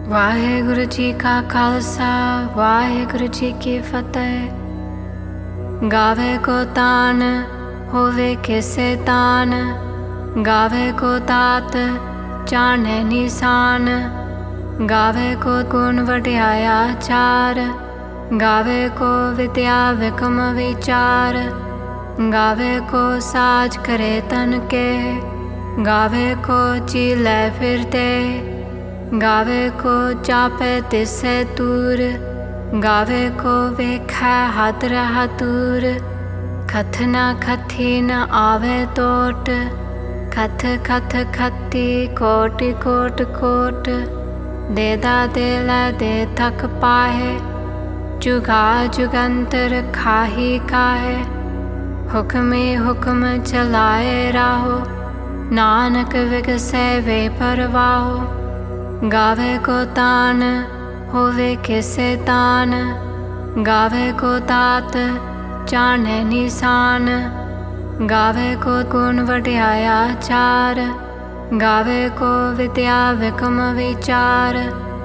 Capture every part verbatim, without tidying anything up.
ਵਾਹਿਗੁਰੂ ਜੀ ਕਾ ਖਾਲਸਾ ਵਾਹਿਗੁਰੂ ਜੀ ਕੀ ਫਤਿਹ। ਗਾਵੇ ਕੋ ਤਾਨ ਹੋਵੇ ਕਿਸੇ ਤਾਨ, ਗਾਵੇ ਕੋ ਦਾਤ ਜਾਣੈ ਨਿਸ਼ਾਨ। ਗਾਵੇ ਕੋ ਗੁਣ ਵਡਿਆਇਆ ਚਾਰ, ਗਾਵੇ ਕੋ ਵਿਦਿਆ ਵਿਕਮ ਵਿਚਾਰ। ਗਾਵੇ ਕੋ ਸਾਜ ਕਰੇ ਤਨ ਕੇ, ਗਾਵੇ ਕੋ ਚੀਲੇ ਫਿਰਤੇ। ਗਾਵੇ ਕੋ ਚਾਪੇ ਤਿਸੈ ਤੂਰ, ਗਾਵੇ ਕੋ ਵੇਖੈ ਹੱਦ ਰਹਾ ਦੂਰ। ਖਥ ਨ ਖਥੀ ਨ ਆਵੇ ਟੋਟ, ਖਥ ਖਥ ਖਤੀ ਕੋਟਿ ਕੋਟ ਕੋਟ। ਦੇਦਾ ਦੇ ਲੈ ਦੇ ਥਕ ਪਾਹੇ, ਜੁਗਾ ਜੁਗੰਤਰ ਖਾਹੀ ਕਾਹੇ। ਹੁਕਮੇ ਹੁਕਮ ਚਲਾਏ ਰਾਹੋ, ਨਾਨਕ ਵਿਗਸੈ ਵੇ ਪਰਵਾਹੋ। ਗਾਵੇ ਕੋ ਤਾਨ ਹੋਵੇ ਕਿਸੇ ਤਾਨ, ਗਾਵੇ ਕੋ ਦਾਤ ਜਾਣੈ ਨਿਸ਼ਾਨ। ਗਾਵੇ ਕੋ ਗੁਣ ਵਡਿਆਇਆ ਚਾਰ, ਗਾਵੇ ਕੋ ਵਿਦਿਆ ਵਿਕਮ ਵਿਚਾਰ।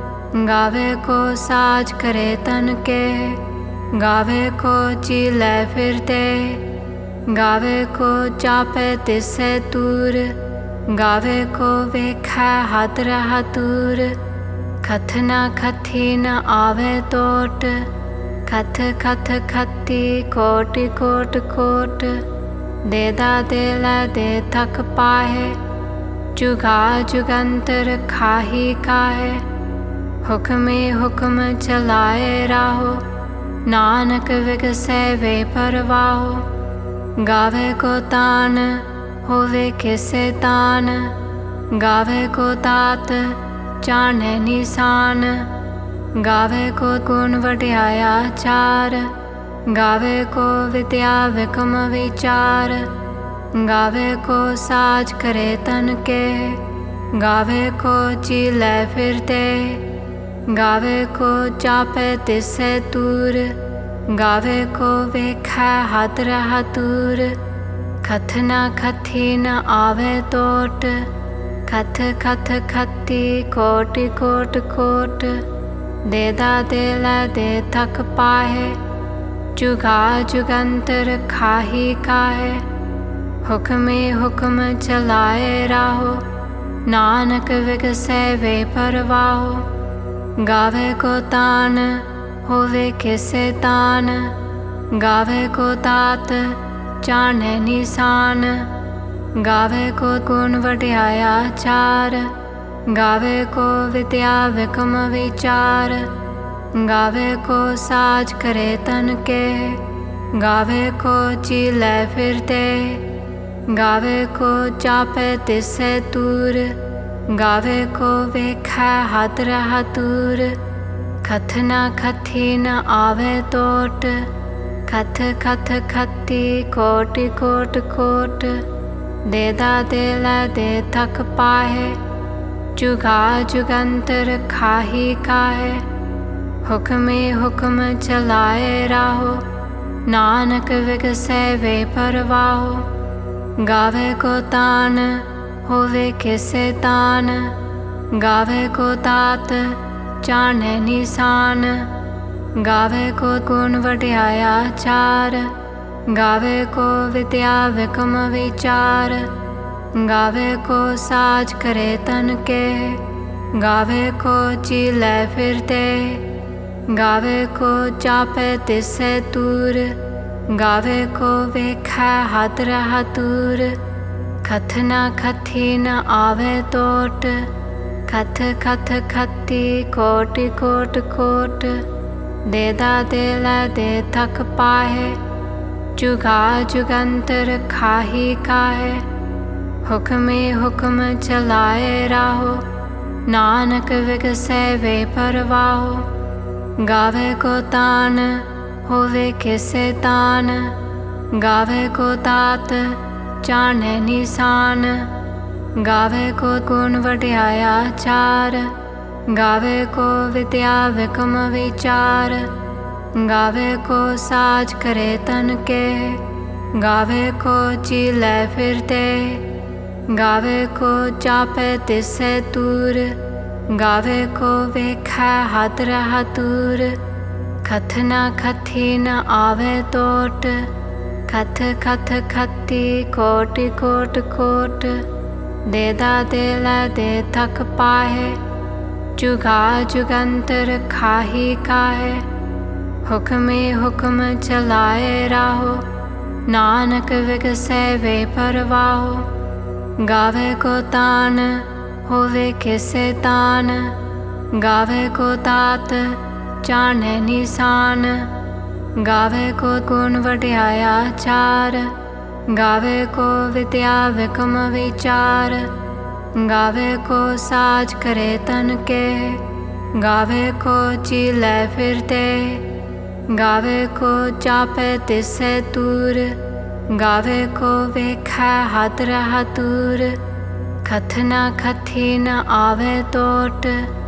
ਗਾਵੇ ਕੋ ਸਾਜ ਕਰੇ ਤਨ ਕੇ, ਗਾਵੇ ਕੋ ਚੀਲੇ ਫਿਰਤੇ। ਗਾਵੇ ਕੋ ਚਾਪੇ ਤਿਸੈ ਤੂਰ, ਗਾਵੇ ਕੋ ਵੇਖੈ ਹੱਦ ਰਹਾ ਦੂਰ। ਖਥ ਨ ਖਥੀ ਨ ਆਵੇ ਟੋਟ, ਖਥ ਖਥ ਖਤੀ ਕੋਟਿ ਕੋਟ ਕੋਟ। ਦੇਦਾ ਦੇ ਲੈ ਦੇ ਥਕ ਪਾਹੇ, ਜੁਗਾ ਜੁਗੰਤਰ ਖਾਹੀ ਕਾਹੇ। ਹੁਕਮੇ ਹੁਕਮ ਚਲਾਏ ਰਾਹੋ, ਨਾਨਕ ਵਿਗਸੈ ਵੇ ਪਰਵਾਹੋ। ਗਾਵੇ ਕੋ ਤਾਨ ਹੋਵੇ ਕਿਸੇ ਤਾਨ, ਗਾਵੇ ਕੋ ਦਾਤ ਜਾਣੈ ਨਿਸ਼ਾਨ। ਗਾਵੇ ਕੋ ਗੁਣ ਵਡਿਆਇਆ ਚਾਰ, ਗਾਵੇ ਕੋ ਵਿਦਿਆ ਵਿਕਮ ਵਿਚਾਰ। ਗਾਵੇ ਕੋ ਸਾਜ ਕਰੇ ਤਨ ਕੇ, ਗਾਵੇ ਕੋ ਚੀਲੇ ਫਿਰਤੇ। ਗਾਵੇ ਕੋ ਚਾਪੇ ਤਿਸੈ ਤੂਰ, ਗਾਵੇ ਕੋ ਵੇਖੈ ਹੱਦ ਰਹਾ ਦੂਰ। ਖਥ ਨ ਖਥੀ ਨ ਆਵੇ ਟੋਟ, ਖਥ ਖਥ ਖਤੀ ਕੋਟਿ ਕੋਟ ਕੋਟ। ਦੇਦਾ ਦੇ ਲੈ ਦੇ ਥਕ ਪਾਹੇ, ਜੁਗਾ ਜੁਗੰਤਰ ਖਾਹੀ ਕਾਹੇ। ਹੁਕਮੇ ਹੁਕਮ ਚਲਾਏ ਰਾਹੋ, ਨਾਨਕ ਵਿਗਸੈ ਵੇ ਪਰਵਾਹੋ। ਗਾਵੇ ਕੋ ਤਾਨ ਹੋਵੇ ਕਿਸੇ ਤਾਨ, ਗਾਵੇ ਕੋ ਦਾਤ ਜਾਣੈ ਨਿਸ਼ਾਨ। ਗਾਵੇ ਕੋ ਗੁਣ ਵਡਿਆਇਆ ਚਾਰ, ਗਾਵੇ ਕੋ ਵਿਦਿਆ ਵਿਕਮ ਵਿਚਾਰ। ਗਾਵੇ ਕੋ ਸਾਜ ਕਰੇ ਤਨ ਕੇ, ਗਾਵੇ ਕੋ ਚੀਲੇ ਫਿਰਤੇ। ਗਾਵੇ ਕੋ ਚਾਪੇ ਤਿਸੈ ਤੂਰ, ਗਾਵੇ ਕੋ ਵੇਖੈ ਹੱਦ ਰਹਾ ਦੂਰ। ਖਥ ਨ ਖਥੀ ਨ ਆਵੇ ਟੋਟ, ਖਥ ਖਥ ਖਤੀ ਕੋਟਿ ਕੋਟ ਕੋਟ। ਦੇਦਾ ਦੇ ਲੈ ਦੇ ਥਕ ਪਾਹੇ, ਜੁਗਾ ਜੁਗੰਤਰ ਖਾਹੀ ਕਾਹੇ। ਹੁਕਮੇ ਹੁਕਮ ਚਲਾਏ ਰਾਹੋ, ਨਾਨਕ ਵਿਗਸੈ ਵੇ ਪਰਵਾਹੋ। ਗਾਵੇ ਕੋ ਤਾਨ ਹੋਵੇ ਕਿਸੇ ਤਾਨ, ਗਾਵੇ ਕੋ ਦਾਤ ਜਾਣੈ ਨਿਸ਼ਾਨ। ਗਾਵੇ ਕੋ ਗੁਣ ਵਡਿਆਇਆ ਚਾਰ, ਗਾਵੇ ਕੋ ਵਿਦਿਆ ਵਿਕਮ ਵਿਚਾਰ। ਗਾਵੇ ਕੋ ਸਾਜ ਕਰੇ ਤਨ ਕੇ, ਗਾਵੇ ਕੋ ਚੀਲੇ ਫਿਰਤੇ। ਗਾਵੇ ਕੋ ਚਾਪੇ ਤਿਸੈ ਤੂਰ, ਗਾਵੇ ਕੋ ਵੇਖੈ ਹੱਦ ਰਹਾ ਦੂਰ। ਖਥ ਨ ਖਥੀ ਨ ਆਵੇ ਟੋਟ, ਖਥ ਖਥ ਖਤੀ ਕੋਟਿ ਕੋਟ ਕੋਟ। ਦੇਦਾ ਦੇ ਲੈ ਦੇ ਥਕ ਪਾਹੇ, ਜੁਗਾ ਜੁਗੰਤਰ ਖਾਹੀ ਕਾਹੇ। ਹੁਕਮੇ ਹੁਕਮ ਚਲਾਏ ਰਾਹੋ, ਨਾਨਕ ਵਿਗਸੈ ਵੇ ਪਰਵਾਹੋ। ਗਾਵੇ ਕੋ ਤਾਨ ਹੋਵੇ ਕਿਸੇ ਤਾਨ, ਗਾਵੇ ਕੋ ਦਾਤ ਜਾਣੈ ਨਿਸ਼ਾਨ। ਗਾਵੇ ਕੋ ਗੁਣ ਵਡਿਆਇਆ ਚਾਰ, ਗਾਵੇ ਕੋ ਵਿਦਿਆ ਵਿਕਮ ਵਿਚਾਰ। ਗਾਵੇ ਕੋ ਸਾਜ ਕਰੇ ਤਨ ਕੇ, ਗਾਵੇ ਕੋ ਚੀਲੇ ਫਿਰਤੇ। ਗਾਵੇ ਕੋ ਚਾਪੇ ਤਿਸੈ ਤੂਰ, गावे को वेखै हद रहा दूर, कथ न कथी न आवे तोट, कथ कथ कथी कोटि कोट कोट, देदा दे लै दे थक पाहे, जुगा जुगंतर खाही काहे, हुक्मे हुक्म चलाए राहो, नानक विगसै वे परवाहो, गावे को तान होवे किसे तान, गावे को तात जाने निशान, गावे को गुण वड्याया चार, गावे को विद्या विकम विचार, गावे को साज करे तन के, गावे को चीलै फिरते, गावे को चापे तिसै दूर, गावे को वेखै हद रहा दूर, कथ न कथी न आवे तोट,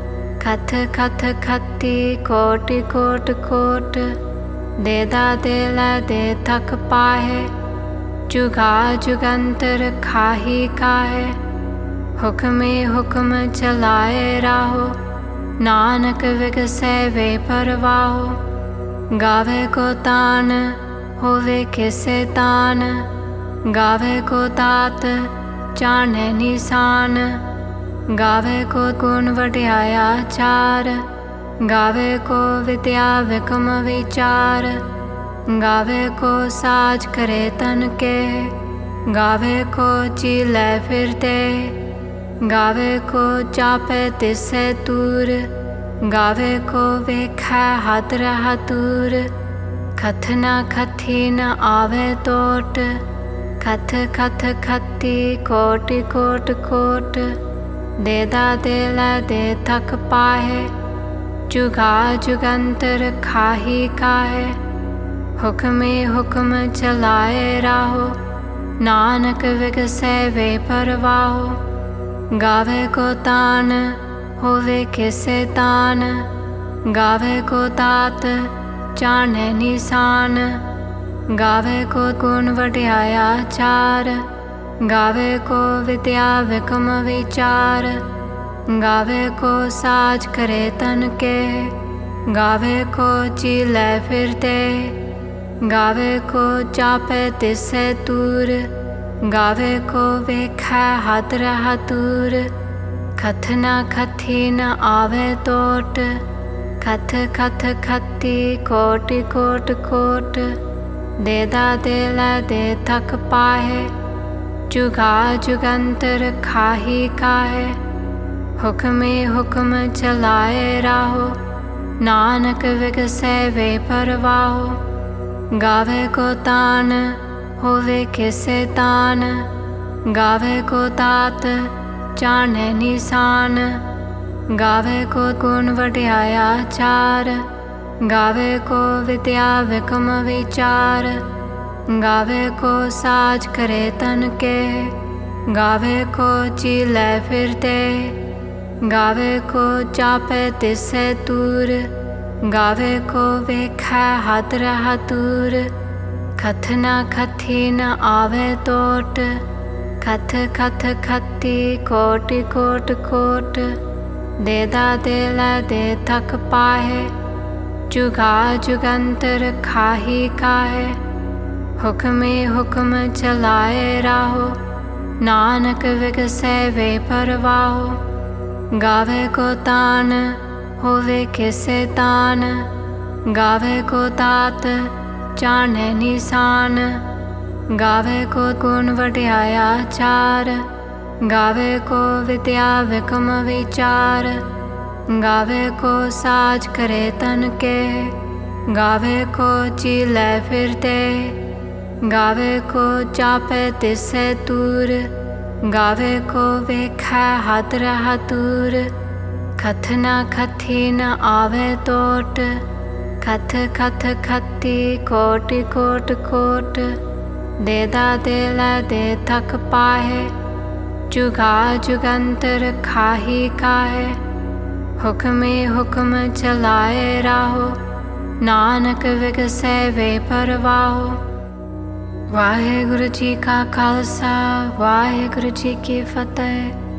कथ कथ कथी कोटि कोट कोट, देदा दे लै दे थक पाहे, जुगा जुगंतर खाही काहे, हुक्मे हुक्म चलाए राहो, नानक विगसै वे परवाहो, गावे को तान होवे किसे तान, गावे को तात जाने निशान, गावे को गुण वड्याया चार, गावे को विद्या विकम विचार, गावे को साज करे तन के, गावे को चीलै फिरते, गावे को चापे तिसै दूर, गावे को वेखै हद रहा दूर, कथ न कथी न आवे तोट, कथ कथ कथी कोटि कोट कोट, देदा दे लै दे थक पाहे, जुगा जुगंतर खाही काहे, हुक्मे हुक्म चलाए राहो, नानक विगसै वे परवाहो, गावे को तान होवे किसे तान, गावे को तात जाने निशान, गावे को गुण वड्याया चार, गावे को विद्या विकम विचार, गावे को साज करे तन के, गावे को चीलै फिरते, गावे को चापे तिसै दूर, गावे को वेखै हद रहा दूर, कथ न कथी न आवे तोट, कथ कथ कथी कोटि कोट कोट, देदा दे लै दे थक पाहे, जुगा जुगंतर खाही काहे, हुक्मे हुक्म चलाए राहो, नानक विगसै वे परवाहो, गावे को तान होवे किसे तान, गावे को तात जाने निशान, गावे को गुण वड्याया चार, गावे को विद्या विकम विचार, गावे को साज करे तन के, गावे को चीलै फिरते, गावे को चापे तिसै दूर, गावे को वेखै हद रहा दूर, कथ न कथी न आवे तोट, कथ कथ कथी कोटि कोट कोट, देदा दे लै दे थक पाहे, जुगा जुगंतर खाही काहे, हुक्मे हुक्म चलाए राहो, नानक विगसै वे परवाहो, गावे को तान होवे किसे तान, गावे को तात जाने निशान, गावे को गुण वड्याया चार, गावे को विद्या विकम विचार, गावे को साज करे तन के, गावे को चीलै फिरते, गावे को चापे तिसै दूर, गावे को वेखै हद रहा दूर, कथ न कथी न आवे तोट, कथ कथ कथी कोटि कोट कोट, देदा दे लै दे थक पाहे, जुगा जुगंतर खाही काहे, हुक्मे हुक्म चलाए राहो, नानक विगसै वे परवाहो। वाहिगुरु जी का खालसा, वाहिगुरु जी की फतेह।